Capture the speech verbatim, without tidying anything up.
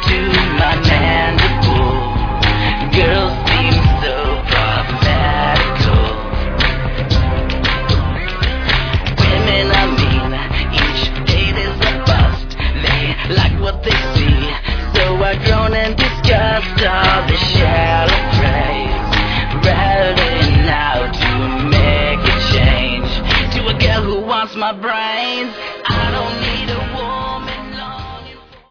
to my mandible. Girls seem so problematical. Women, I mean, each day there's a bust. They like what they see, so I groan and disgust all the shallow praise, rather now to make a change to a girl who wants my brains.